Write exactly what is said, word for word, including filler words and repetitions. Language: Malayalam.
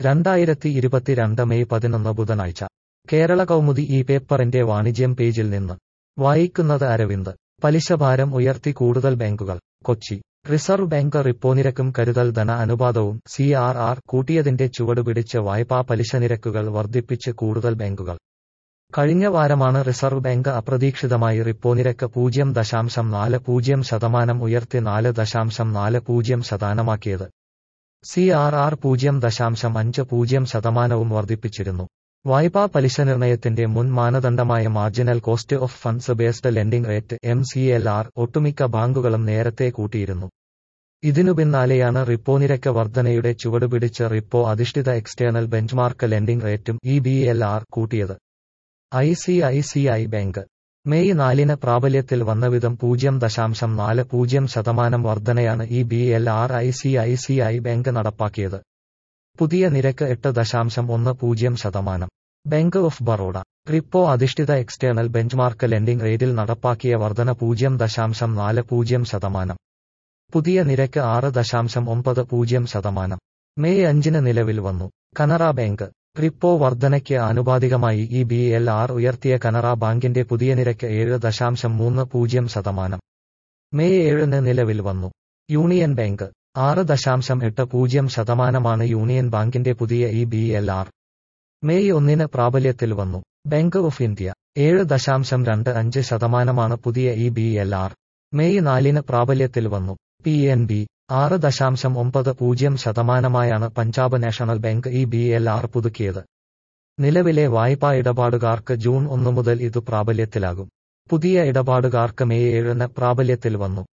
രണ്ടായിരത്തി ഇരുപത്തിരണ്ട് മെയ് പതിനൊന്ന് ബുധനാഴ്ച കേരള കൗമുദി ഈ പേപ്പറിന്റെ വാണിജ്യം പേജിൽ നിന്ന് വായിക്കുന്നത് അരവിന്ദ്. പലിശഭാരം ഉയർത്തി കൂടുതൽ ബാങ്കുകൾ. കൊച്ചി. റിസർവ് ബാങ്ക് റിപ്പോനിരക്കും കരുതൽ ധന അനുപാതവും സി ആർ ആർ കൂട്ടിയതിന്റെ ചുവടുപിടിച്ച് വായ്പാ പലിശനിരക്കുകൾ വർദ്ധിപ്പിച്ച് കൂടുതൽ ബാങ്കുകൾ. കഴിഞ്ഞ വാരമാണ് റിസർവ് ബാങ്ക് അപ്രതീക്ഷിതമായി റിപ്പോനിരക്ക് പൂജ്യം ദശാംശം നാല് പൂജ്യം ശതമാനം ഉയർത്തി നാല് ദശാംശം നാല് പൂജ്യം ശതമാനമാക്കിയത്. സി ആർ ആർ പൂജ്യം ദശാംശം അഞ്ച് പൂജ്യം ശതമാനവും വർദ്ധിപ്പിച്ചിരുന്നു. വായ്പാ പലിശ നിർണയത്തിന്റെ മുൻ മാനദണ്ഡമായ marginal cost of funds based lending rate M C L R ഒട്ടുമിക്ക ബാങ്കുകളും നേരത്തെ കൂട്ടിയിരുന്നു. ഇതിനു പിന്നാലെയാണ് റിപ്പോ നിരക്ക് വർധനയുടെ ചുവടുപിടിച്ച് റിപ്പോ അധിഷ്ഠിത എക്സ്റ്റേണൽ ബെഞ്ച്മാർക്ക് ലെൻഡിംഗ് റേറ്റും ഇ ബി എൽ ആർ കൂട്ടിയത്. I C I C I bank May നാലിന് പ്രാബല്യത്തിൽ വന്നവിധം പൂജ്യം ദശാംശം നാല് പൂജ്യം ശതമാനം വർധനയാണ് E B L R I C I C I bank നടപ്പാക്കിയത്. പുതിയ നിരക്ക് എട്ട് ദശാംശം ഒന്ന് പൂജ്യം ശതമാനം. ബാങ്ക് ഓഫ് ബറോഡ റിപ്പോ അധിഷ്ഠിത എക്സ്റ്റേണൽ ബെഞ്ച്മാർക്ക് ലെൻഡിംഗ് റേറ്റിൽ നടപ്പാക്കിയ വർധന പൂജ്യം ദശാംശം നാല് പൂജ്യം ശതമാനം. പുതിയ നിരക്ക് ആറ് ദശാംശം ഒമ്പത് പൂജ്യം ശതമാനം. മെയ് അഞ്ചിന് നിലവിൽ വന്നു. കനറ ബാങ്ക് റിപ്പോ വർധനയ്ക്ക് ആനുപാതികമായി ഇ ബി എൽ ആർ ഉയർത്തിയ കനറ ബാങ്കിന്റെ പുതിയ നിരക്ക് ഏഴ് ദശാംശം മൂന്ന് പൂജ്യം ശതമാനം. മെയ് ഏഴിന് നിലവിൽ വന്നു. യൂണിയൻ ബാങ്ക് ആറ് ദശാംശം എട്ട് പൂജ്യം ശതമാനമാണ് യൂണിയൻ ബാങ്കിന്റെ പുതിയ E B L R. May ഒന്നിന് പ്രാബല്യത്തിൽ വന്നു. ബാങ്ക് ഓഫ് ഇന്ത്യ ഏഴ് ദശാംശം രണ്ട് അഞ്ച് ശതമാനമാണ് പുതിയ E B L R. May നാലിന് പ്രാബല്യത്തിൽ വന്നു. പി എൻ ബി ആറ് ദശാംശം ഒമ്പത് പൂജ്യം ശതമാനമായാണ് Punjab national bank E B L R പുതുക്കിയത്. നിലവിലെ വായ്പാ ഇടപാടുകാർക്ക് ജൂൺ ഒന്ന് മുതൽ ഇതു പ്രാബല്യത്തിലാകും. പുതിയ ഇടപാടുകാർക്ക് മെയ് ഏഴിന് പ്രാബല്യത്തിൽ വന്നു.